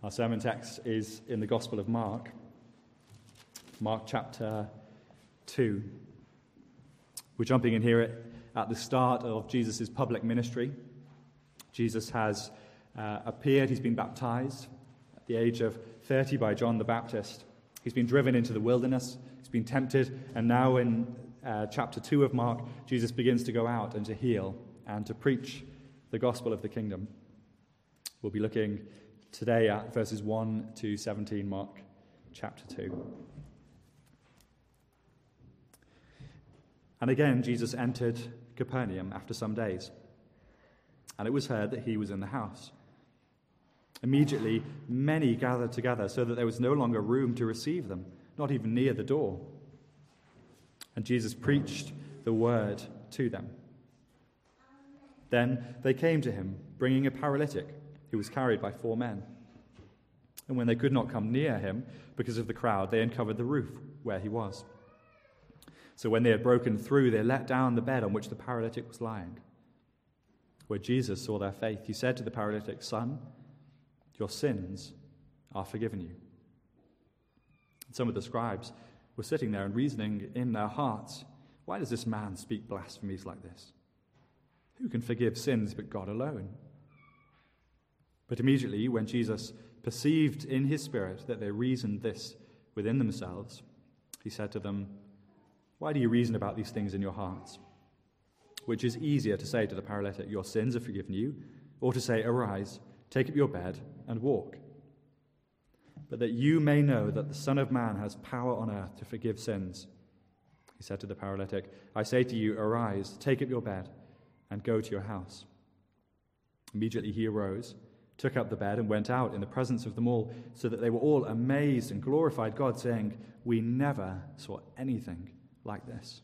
Our sermon text is in the Gospel of Mark, Mark chapter 2. We're jumping in here at the start of Jesus' public ministry. Jesus has appeared, he's been baptized at the age of 30 by John the Baptist. He's been driven into the wilderness, he's been tempted, and now in chapter 2 of Mark, Jesus begins to go out and to heal and to preach the gospel of the kingdom. We'll be looking today at verses 1 to 17, Mark chapter 2. And again, Jesus entered Capernaum after some days, and it was heard that he was in the house. Immediately, many gathered together so that there was no longer room to receive them, not even near the door. And Jesus preached the word to them. Then they came to him, bringing a paralytic who was carried by 4 men. And when they could not come near him because of the crowd, they uncovered the roof where he was. So when they had broken through, they let down the bed on which the paralytic was lying. Where Jesus saw their faith, he said to the paralytic, "Son, your sins are forgiven you." And some of the scribes were sitting there and reasoning in their hearts, "Why does this man speak blasphemies like this? Who can forgive sins but God alone?" But immediately, when Jesus perceived in his spirit that they reasoned this within themselves, he said to them, "Why do you reason about these things in your hearts? Which is easier to say to the paralytic, 'Your sins are forgiven you,' or to say, 'Arise, take up your bed and walk'? But that you may know that the Son of Man has power on earth to forgive sins," he said to the paralytic, "I say to you, arise, take up your bed, and go to your house." Immediately he arose, took up the bed, and went out in the presence of them all, so that they were all amazed and glorified God, saying, "We never saw anything like this."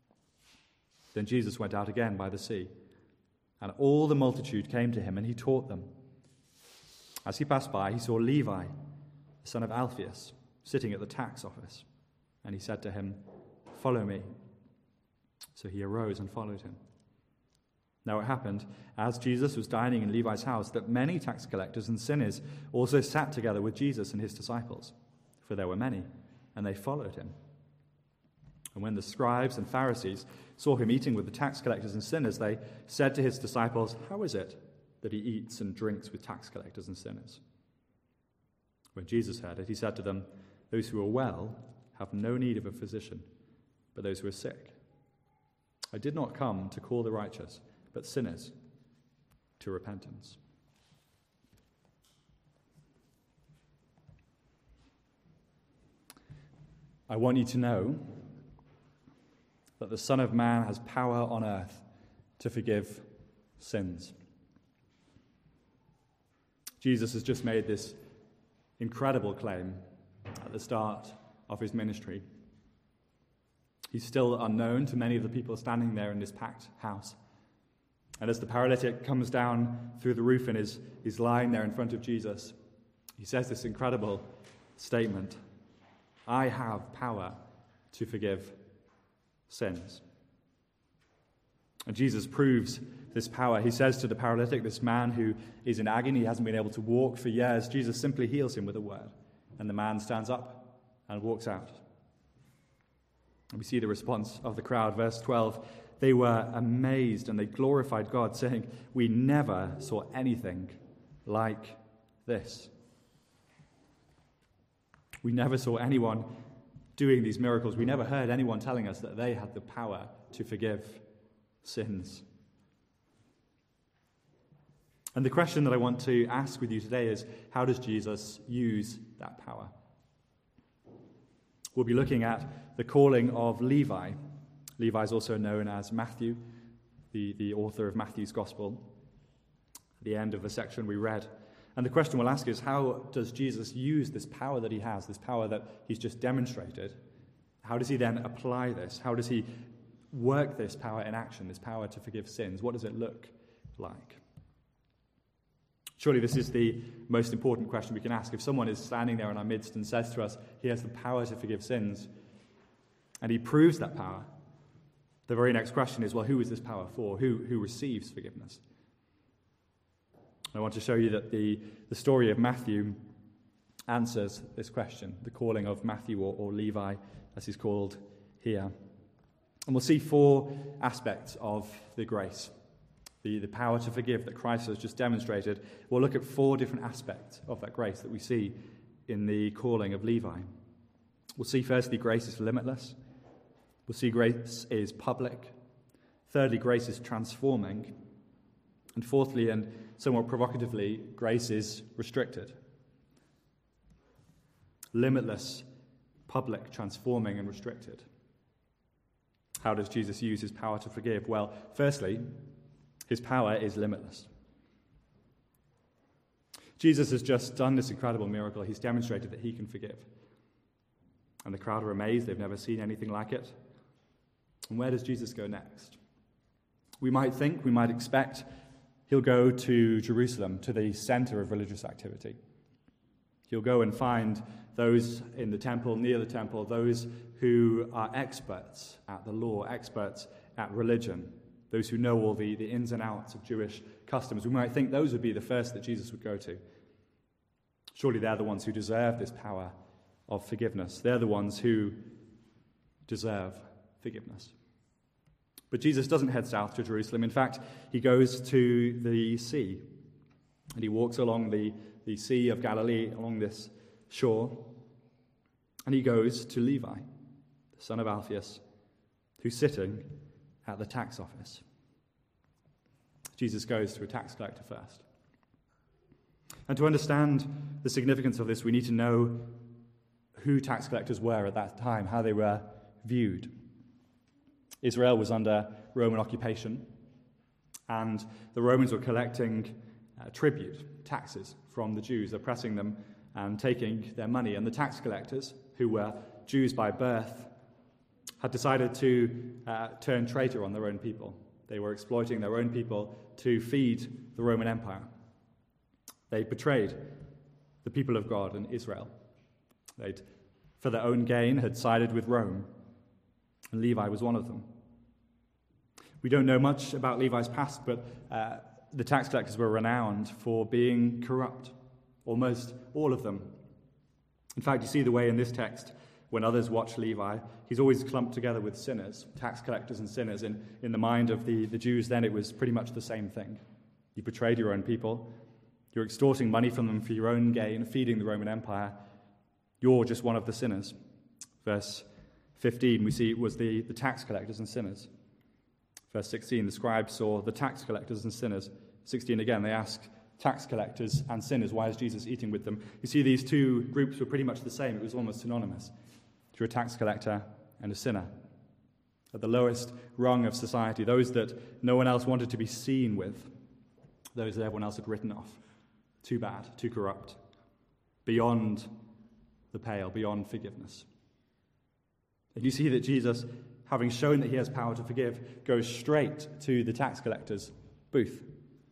Then Jesus went out again by the sea, and all the multitude came to him, and he taught them. As he passed by, he saw Levi, the son of Alphaeus, sitting at the tax office, and he said to him, "Follow me." So he arose and followed him. Now it happened, as Jesus was dining in Levi's house, that many tax collectors and sinners also sat together with Jesus and his disciples, for there were many, and they followed him. And when the scribes and Pharisees saw him eating with the tax collectors and sinners, they said to his disciples, "How is it that he eats and drinks with tax collectors and sinners?" When Jesus heard it, he said to them, "Those who are well have no need of a physician, but those who are sick. I did not come to call the righteous, but sinners to repentance." I want you to know that the Son of Man has power on earth to forgive sins. Jesus has just made this incredible claim at the start of his ministry. He's still unknown to many of the people standing there in this packed house. And as the paralytic comes down through the roof and is lying there in front of Jesus, he says this incredible statement, "I have power to forgive sins." And Jesus proves this power. He says to the paralytic, this man who is in agony, hasn't been able to walk for years, Jesus simply heals him with a word. And the man stands up and walks out. And we see the response of the crowd. Verse 12, they were amazed and they glorified God, saying, "We never saw anything like this." We never saw anyone doing these miracles. We never heard anyone telling us that they had the power to forgive sins. And the question that I want to ask with you today is, how does Jesus use that power? We'll be looking at the calling of Levi. Levi is also known as Matthew, the author of Matthew's Gospel, at the end of the section we read. And the question we'll ask is, how does Jesus use this power that he has, this power that he's just demonstrated? How does he then apply this? How does he work this power in action, this power to forgive sins? What does it look like? Surely this is the most important question we can ask. If someone is standing there in our midst and says to us, he has the power to forgive sins, and he proves that power, the very next question is, well, who is this power for? Who receives forgiveness? I want to show you that the story of Matthew answers this question, the calling of Matthew or Levi, as he's called here. And we'll see four aspects of the grace, the power to forgive that Christ has just demonstrated. We'll look at four different aspects of that grace that we see in the calling of Levi. We'll see firstly, grace is limitless. We'll see grace is public. Thirdly, grace is transforming. And fourthly, and somewhat provocatively, grace is restricted. Limitless, public, transforming, and restricted. How does Jesus use his power to forgive? Well, firstly, his power is limitless. Jesus has just done this incredible miracle. He's demonstrated that he can forgive. And the crowd are amazed. They've never seen anything like it. And where does Jesus go next? We might expect he'll go to Jerusalem, to the center of religious activity. He'll go and find those in the temple, near the temple, those who are experts at the law, experts at religion, those who know all the ins and outs of Jewish customs. We might think those would be the first that Jesus would go to. Surely they're the ones who deserve this power of forgiveness. They're the ones who deserve forgiveness. But Jesus doesn't head south to Jerusalem. In fact, he goes to the sea. And he walks along the Sea of Galilee, along this shore. And he goes to Levi, the son of Alphaeus, who's sitting at the tax office. Jesus goes to a tax collector first. And to understand the significance of this, we need to know who tax collectors were at that time, how they were viewed. Israel was under Roman occupation, and the Romans were collecting tribute, taxes from the Jews, oppressing them and taking their money. And the tax collectors, who were Jews by birth, had decided to turn traitor on their own people. They were exploiting their own people to feed the Roman Empire. They betrayed the people of God and Israel. They'd, for their own gain, had sided with Rome, and Levi was one of them. We don't know much about Levi's past, but the tax collectors were renowned for being corrupt, almost all of them. In fact, you see the way in this text, when others watch Levi, he's always clumped together with sinners, tax collectors and sinners. In the mind of the Jews then, it was pretty much the same thing. You betrayed your own people. You're extorting money from them for your own gain, feeding the Roman Empire. You're just one of the sinners. Verse 15, we see it was the tax collectors and sinners. Verse 16, the scribes saw the tax collectors and sinners. 16 again, they ask tax collectors and sinners, why is Jesus eating with them? You see, these two groups were pretty much the same. It was almost synonymous. You're a tax collector and a sinner. At the lowest rung of society, those that no one else wanted to be seen with, those that everyone else had written off. Too bad, too corrupt, beyond the pale, beyond forgiveness. And you see that Jesus, having shown that he has power to forgive, goes straight to the tax collector's booth.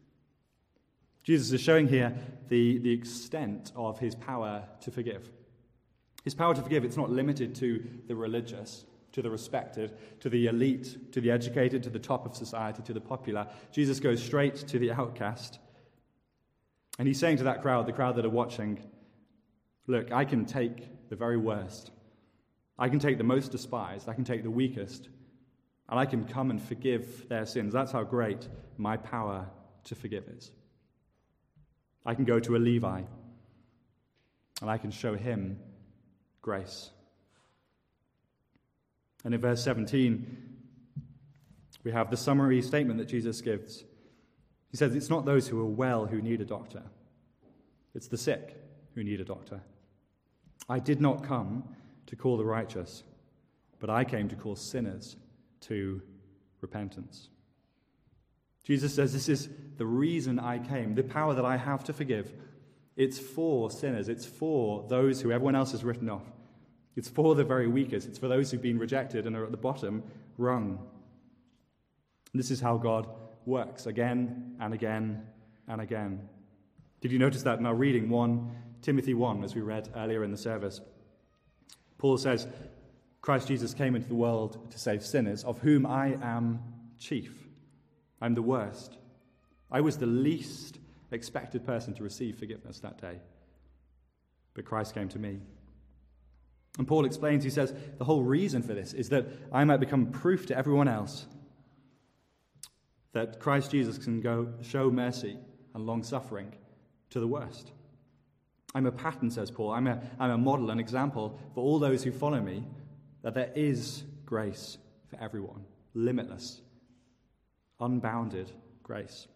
Jesus is showing here the extent of his power to forgive. His power to forgive, it's not limited to the religious, to the respected, to the elite, to the educated, to the top of society, to the popular. Jesus goes straight to the outcast. And he's saying to that crowd, the crowd that are watching, look, I can take the very worst. I can take the most despised. I can take the weakest. And I can come and forgive their sins. That's how great my power to forgive is. I can go to a Levi, and I can show him grace. And in verse 17, we have the summary statement that Jesus gives. He says, it's not those who are well who need a doctor. It's the sick who need a doctor. I did not come to call the righteous, but I came to call sinners to repentance. Jesus says, this is the reason I came, the power that I have to forgive. It's for sinners. It's for those who everyone else has written off. It's for the very weakest. It's for those who've been rejected and are at the bottom rung. And this is how God works again and again and again. Did you notice that in our reading 1 Timothy 1, as we read earlier in the service? Paul says, Christ Jesus came into the world to save sinners, of whom I am chief. I'm the worst. I was the least expected person to receive forgiveness that day. but Christ came to me. And Paul explains, he says, the whole reason for this is that I might become proof to everyone else that Christ Jesus can go show mercy and long-suffering to the worst. I'm a pattern, says Paul. I'm a model, an example for all those who follow me, that there is grace for everyone, limitless, unbounded grace.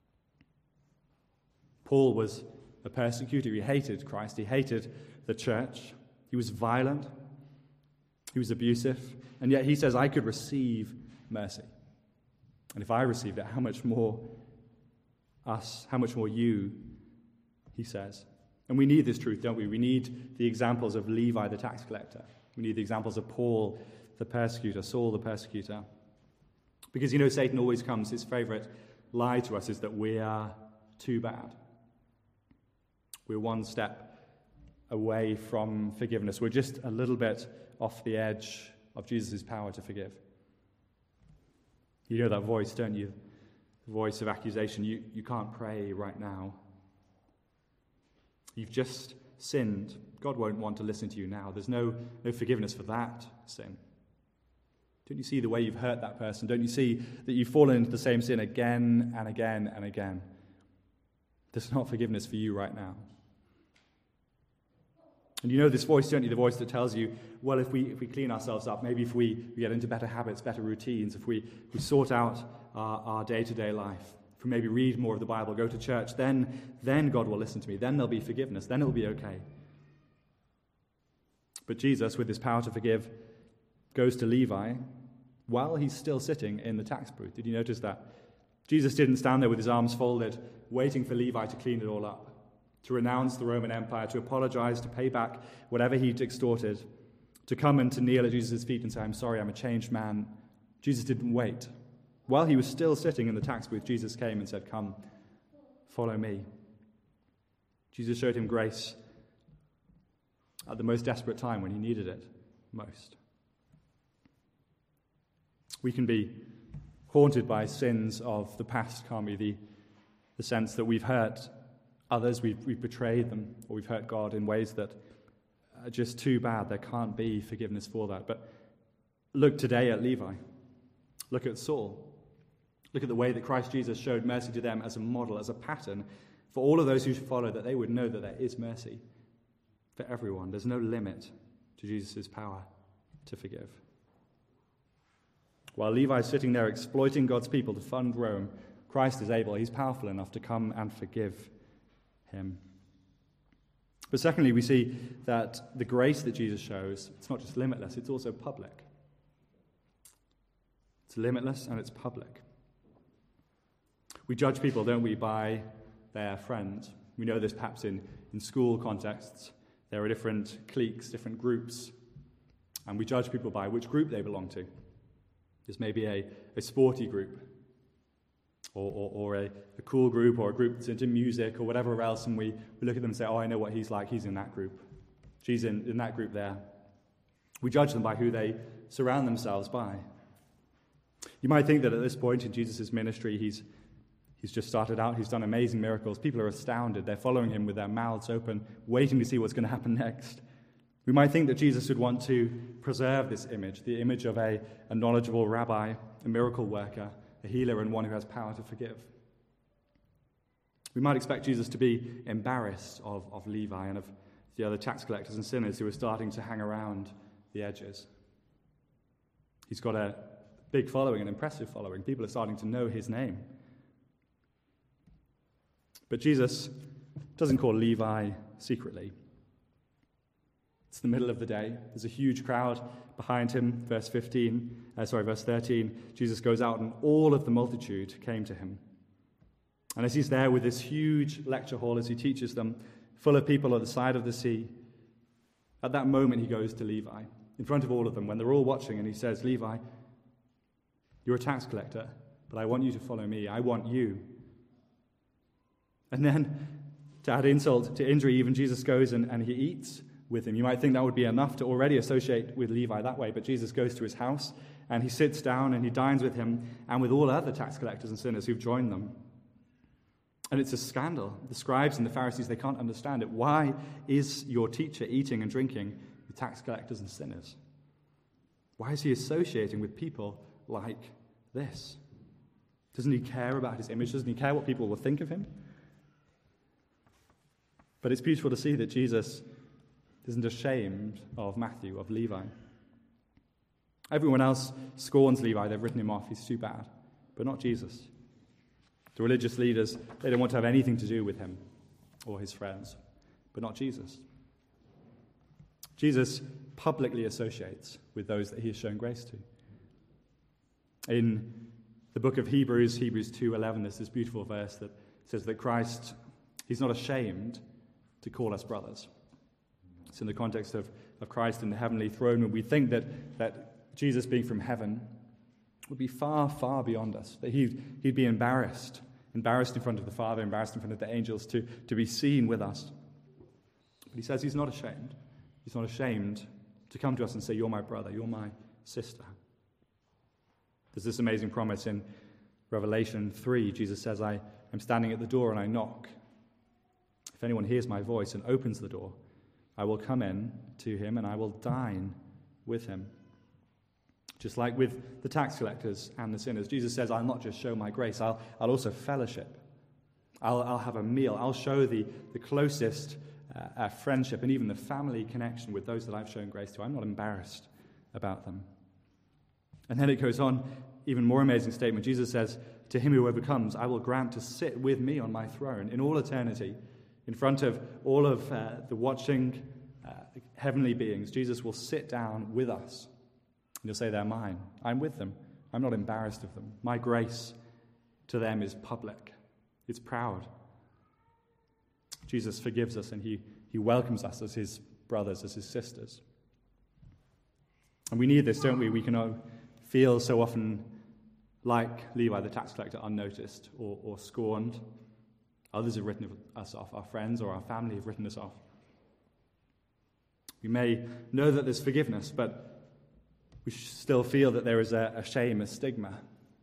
Paul was a persecutor. He hated Christ. He hated the church. He was violent. He was abusive. And yet he says, I could receive mercy. And if I received it, how much more us, how much more you, he says. And we need this truth, don't we? We need the examples of Levi the tax collector. We need the examples of Paul the persecutor, Saul the persecutor. Because, Satan always comes, his favorite lie to us is that we are too bad. We're one step away from forgiveness. We're just a little bit off the edge of Jesus' power to forgive. You know that voice, don't you? The voice of accusation. You can't pray right now. You've just sinned. God won't want to listen to you now. There's no forgiveness for that sin. Don't you see the way you've hurt that person? Don't you see that you've fallen into the same sin again and again and again? There's not forgiveness for you right now. And you know this voice, don't you? The voice that tells you, well, if we clean ourselves up, maybe if we get into better habits, better routines, if we sort out our day-to-day life, if we maybe read more of the Bible, go to church, then God will listen to me. Then there'll be forgiveness. Then it'll be okay. But Jesus, with his power to forgive, goes to Levi while he's still sitting in the tax booth. Did you notice that? Jesus didn't stand there with his arms folded, waiting for Levi to clean it all up, to renounce the Roman Empire, to apologize, to pay back whatever he'd extorted, to come and to kneel at Jesus' feet and say, I'm sorry, I'm a changed man. Jesus didn't wait. While he was still sitting in the tax booth, Jesus came and said, come, follow me. Jesus showed him grace at the most desperate time when he needed it most. We can be haunted by sins of the past, can't we? The sense that we've hurt others, we've betrayed them, or we've hurt God in ways that are just too bad. There can't be forgiveness for that. But look today at Levi. Look at Saul. Look at the way that Christ Jesus showed mercy to them as a model, as a pattern for all of those who follow, that they would know that there is mercy for everyone. There's no limit to Jesus' power to forgive. While Levi's sitting there exploiting God's people to fund Rome, Christ is able, he's powerful enough to come and forgive him. But secondly, we see that the grace that Jesus shows, it's not just limitless, it's also public. It's limitless and it's public. We judge people, don't we, by their friends. We know this perhaps in school contexts. There are different cliques, different groups, and we judge people by which group they belong to. There's maybe a sporty group, or a cool group, or a group that's into music, or whatever else, and we look at them and say, oh, I know what he's like, he's in that group. She's in that group there. We judge them by who they surround themselves by. You might think that at this point in Jesus' ministry, he's just started out, he's done amazing miracles. People are astounded. They're following him with their mouths open, waiting to see what's going to happen next. We might think that Jesus would want to preserve this image, the image of a knowledgeable rabbi, a miracle worker, a healer, and one who has power to forgive. We might expect Jesus to be embarrassed of Levi and of the other tax collectors and sinners who are starting to hang around the edges. He's got a big following, an impressive following. People are starting to know his name. But Jesus doesn't call Levi secretly. It's the middle of the day. There's a huge crowd behind him. Verse 13. Jesus goes out and all of the multitude came to him. And as he's there with this huge lecture hall, as he teaches them, full of people at the side of the sea, at that moment he goes to Levi, in front of all of them, when they're all watching, and he says, Levi, you're a tax collector, but I want you to follow me. I want you. And then, to add insult to injury, even Jesus goes and he eats with him. You might think that would be enough to already associate with Levi that way, but Jesus goes to his house and he sits down and he dines with him and with all other tax collectors and sinners who've joined them. And it's a scandal. The scribes and the Pharisees, they can't understand it. Why is your teacher eating and drinking with tax collectors and sinners? Why is he associating with people like this? Doesn't he care about his image? Doesn't he care what people will think of him? But it's beautiful to see that Jesus isn't ashamed of Matthew, of Levi. Everyone else scorns Levi. They've written him off. He's too bad. But not Jesus. The religious leaders, they don't want to have anything to do with him or his friends. But not Jesus. Jesus publicly associates with those that he has shown grace to. In the book of Hebrews 2:11, there's this beautiful verse that says that Christ, he's not ashamed to call us brothers. It's in the context of Christ in the heavenly throne, when we think that Jesus being from heaven would be far, far beyond us, that he'd be embarrassed in front of the Father, embarrassed in front of the angels to be seen with us. But he says he's not ashamed. He's not ashamed to come to us and say, "You're my brother, you're my sister." There's this amazing promise in Revelation 3. Jesus says, I'm standing at the door and I knock. If anyone hears my voice and opens the door, I will come in to him and I will dine with him. Just like with the tax collectors and the sinners, Jesus says, I'll not just show my grace, I'll also fellowship. I'll have a meal. I'll show the closest friendship and even the family connection with those that I've shown grace to. I'm not embarrassed about them. And then it goes on, even more amazing statement. Jesus says, to him who overcomes, I will grant to sit with me on my throne in all eternity, in front of all of the watching heavenly beings. Jesus will sit down with us. And he'll say, they're mine. I'm with them. I'm not embarrassed of them. My grace to them is public. It's proud. Jesus forgives us and he welcomes us as his brothers, as his sisters. And we need this, don't we? We can feel so often like Levi the tax collector, unnoticed or scorned. Others have written us off. Our friends or our family have written us off. We may know that there's forgiveness, but we still feel that there is a shame, a stigma.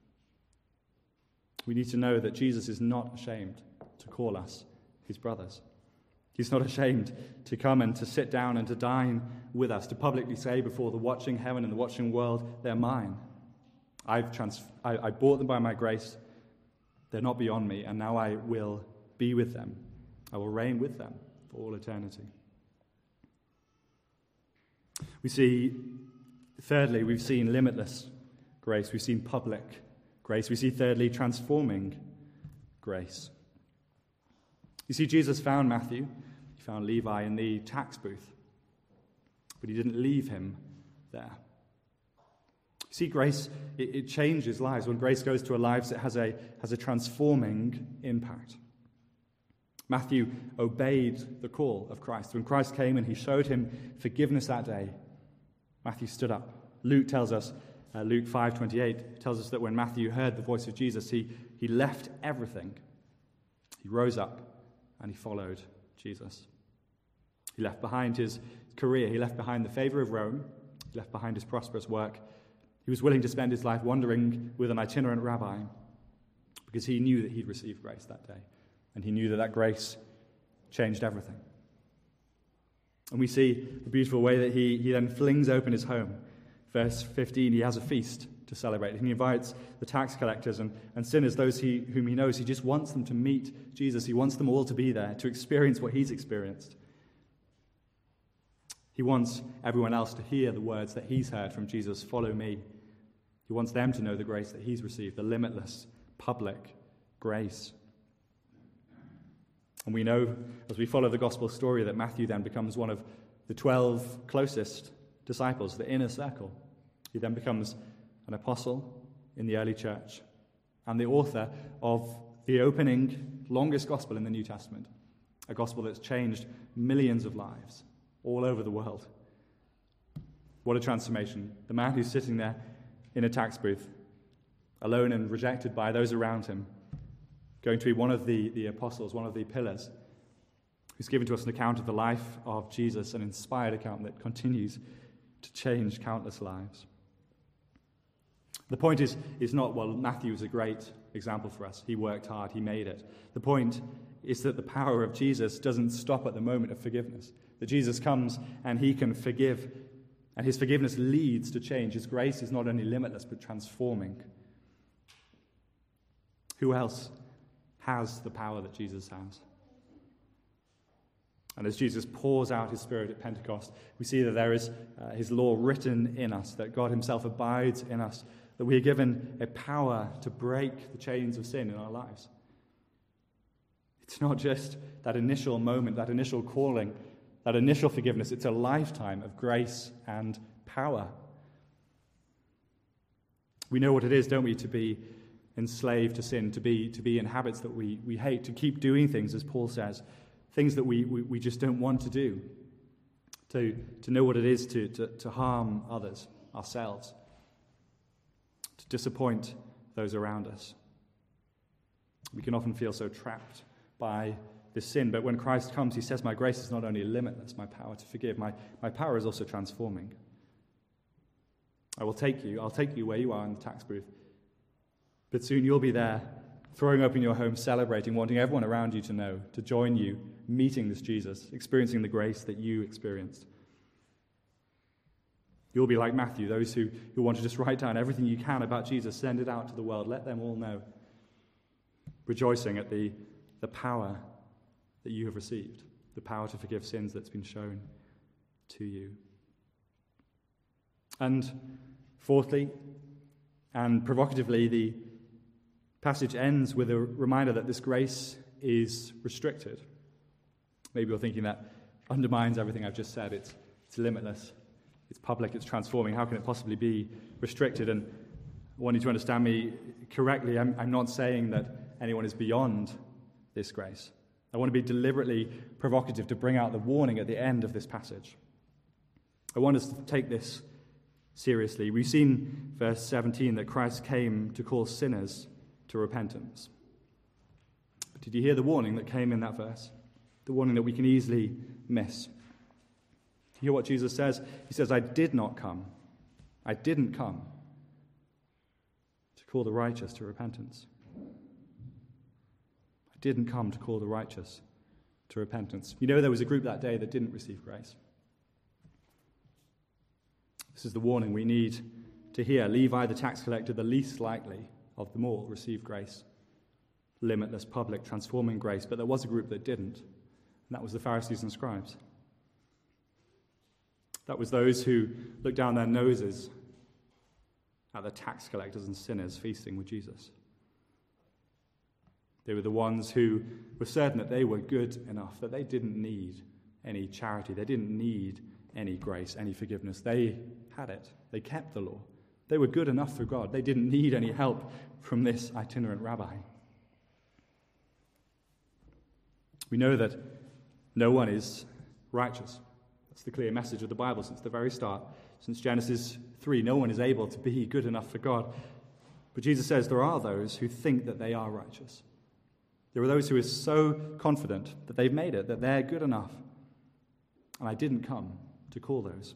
We need to know that Jesus is not ashamed to call us his brothers. He's not ashamed to come and to sit down and to dine with us, to publicly say before the watching heaven and the watching world, they're mine. I bought them by my grace. They're not beyond me, and now I will be with them. I will reign with them for all eternity. We see, thirdly, we've seen limitless grace. We've seen public grace. We see, thirdly, transforming grace. You see, Jesus found Matthew, he found Levi in the tax booth, but he didn't leave him there. You see, grace, it changes lives. When grace goes to our lives, it has a transforming impact. Matthew obeyed the call of Christ. When Christ came and he showed him forgiveness that day, Matthew stood up. Luke tells us, Luke 5:28 tells us that when Matthew heard the voice of Jesus, he left everything. He rose up and he followed Jesus. He left behind his career. He left behind the favor of Rome. He left behind his prosperous work. He was willing to spend his life wandering with an itinerant rabbi because he knew that he'd received grace that day. And he knew that grace changed everything. And we see the beautiful way that he then flings open his home. Verse 15, he has a feast to celebrate. And he invites the tax collectors and sinners, those whom he knows. He just wants them to meet Jesus. He wants them all to be there, to experience what he's experienced. He wants everyone else to hear the words that he's heard from Jesus, follow me. He wants them to know the grace that he's received, the limitless, public grace. And we know, as we follow the gospel story, that Matthew then becomes one of the 12 closest disciples, the inner circle. He then becomes an apostle in the early church and the author of the opening, longest gospel in the New Testament, a gospel that's changed millions of lives all over the world. What a transformation. The man who's sitting there in a tax booth, alone and rejected by those around him, going to be one of the apostles, one of the pillars, who's given to us an account of the life of Jesus, an inspired account that continues to change countless lives. The point is not, well, Matthew is a great example for us. He worked hard. He made it. The point is that the power of Jesus doesn't stop at the moment of forgiveness. That Jesus comes and he can forgive, and his forgiveness leads to change. His grace is not only limitless, but transforming. Who else has the power that Jesus has? And as Jesus pours out his Spirit at Pentecost, we see that there is his law written in us, that God himself abides in us, that we are given a power to break the chains of sin in our lives. It's not just that initial moment, that initial calling, that initial forgiveness. It's a lifetime of grace and power. We know what it is, don't we, to be enslaved to sin, to be in habits that we hate, to keep doing things, as Paul says, things that we just don't want to do, to know what it is to harm others, ourselves, to disappoint those around us. We can often feel so trapped by this sin, but when Christ comes, he says, my grace is not only limitless, my power to forgive, my power is also transforming. I'll take you where you are in the tax booth, but soon you'll be there, throwing open your home, celebrating, wanting everyone around you to know, to join you, meeting this Jesus, experiencing the grace that you experienced. You'll be like Matthew, those who want to just write down everything you can about Jesus, send it out to the world, let them all know, rejoicing at the power that you have received, the power to forgive sins that's been shown to you. And fourthly, and provocatively, the passage ends with a reminder that this grace is restricted. Maybe you're thinking that undermines everything I've just said. It's limitless, it's public, it's transforming. How can it possibly be restricted? And I want you to understand me correctly. I'm not saying that anyone is beyond this grace. I want to be deliberately provocative to bring out the warning at the end of this passage. I want us to take this seriously. We've seen verse 17 that Christ came to call sinners to repentance. But did you hear the warning that came in that verse? The warning that we can easily miss. Do you hear what Jesus says? He says, I didn't come to call the righteous to repentance. I didn't come to call the righteous to repentance. You know, there was a group that day that didn't receive grace. This is the warning we need to hear. Levi, the tax collector, the least likely of them all, received grace. Limitless, public, transforming grace. But there was a group that didn't, and that was the Pharisees and scribes. That was those who looked down their noses at the tax collectors and sinners feasting with Jesus. They were the ones who were certain that they were good enough, that they didn't need any charity, they didn't need any grace, any forgiveness. They had it. They kept the law. They were good enough for God. They didn't need any help from this itinerant rabbi. We know that no one is righteous. That's the clear message of the Bible since the very start. Since Genesis 3, no one is able to be good enough for God. But Jesus says there are those who think that they are righteous. There are those who are so confident that they've made it, that they're good enough. And I didn't come to call those.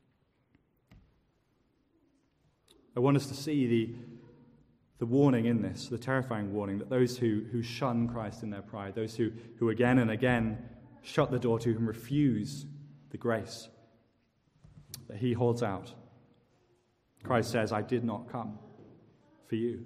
I want us to see the warning in this, the terrifying warning, that those who shun Christ in their pride, those who again and again shut the door to him, refuse the grace that he holds out. Christ says, I did not come for you.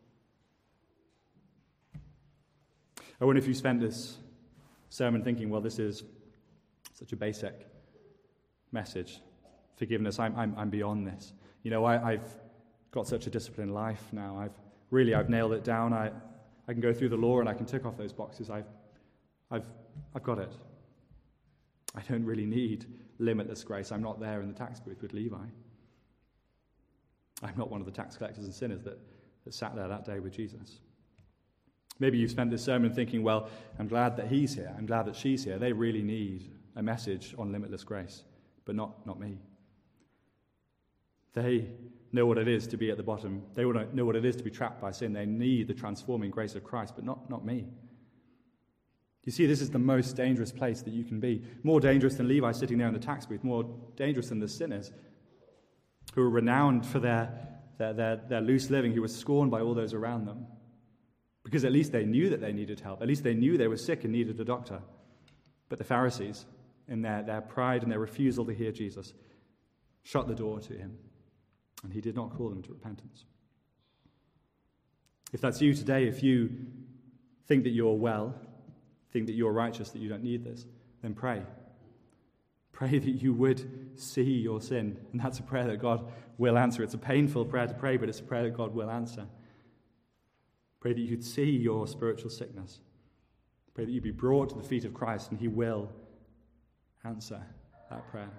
I wonder if you spent this sermon thinking, well, this is such a basic message. Forgiveness, I'm beyond this. You know, I've got such a disciplined life now. I've nailed it down. I can go through the law and I can tick off those boxes. I've got it. I don't really need limitless grace. I'm not there in the tax booth with Levi. I'm not one of the tax collectors and sinners that sat there that day with Jesus. Maybe you've spent this sermon thinking, well, I'm glad that he's here. I'm glad that she's here. They really need a message on limitless grace, but not me. They know what it is to be at the bottom. They know what it is to be trapped by sin. They need the transforming grace of Christ, but not me. You see, this is the most dangerous place that you can be. More dangerous than Levi sitting there in the tax booth. More dangerous than the sinners who are renowned for their loose living, who were scorned by all those around them. Because at least they knew that they needed help. At least they knew they were sick and needed a doctor. But the Pharisees, in their pride and their refusal to hear Jesus, shut the door to him. And he did not call them to repentance. If that's you today, if you think that you're well, think that you're righteous, that you don't need this, then pray. Pray that you would see your sin. And that's a prayer that God will answer. It's a painful prayer to pray, but it's a prayer that God will answer. Pray that you'd see your spiritual sickness. Pray that you'd be brought to the feet of Christ, and he will answer that prayer.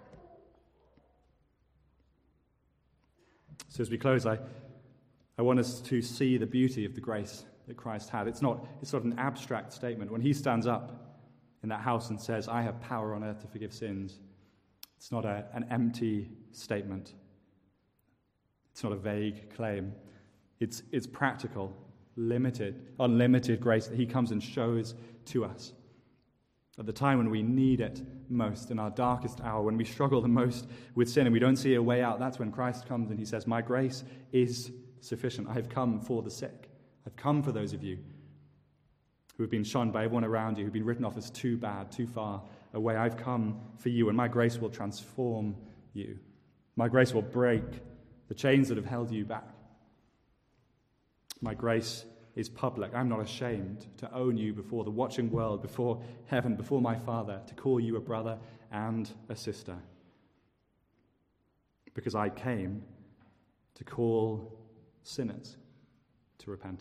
So as we close, I want us to see the beauty of the grace that Christ had. It's not an abstract statement. When he stands up in that house and says, I have power on earth to forgive sins, it's not an empty statement. It's not a vague claim. It's practical, unlimited grace that he comes and shows to us. At the time when we need it most, in our darkest hour, when we struggle the most with sin and we don't see a way out, that's when Christ comes and he says, my grace is sufficient. I have come for the sick. I've come for those of you who have been shunned by everyone around you, who've been written off as too bad, too far away. I've come for you, and my grace will transform you. My grace will break the chains that have held you back. My grace is public. I'm not ashamed to own you before the watching world, before heaven, before my Father, to call you a brother and a sister. Because I came to call sinners to repentance.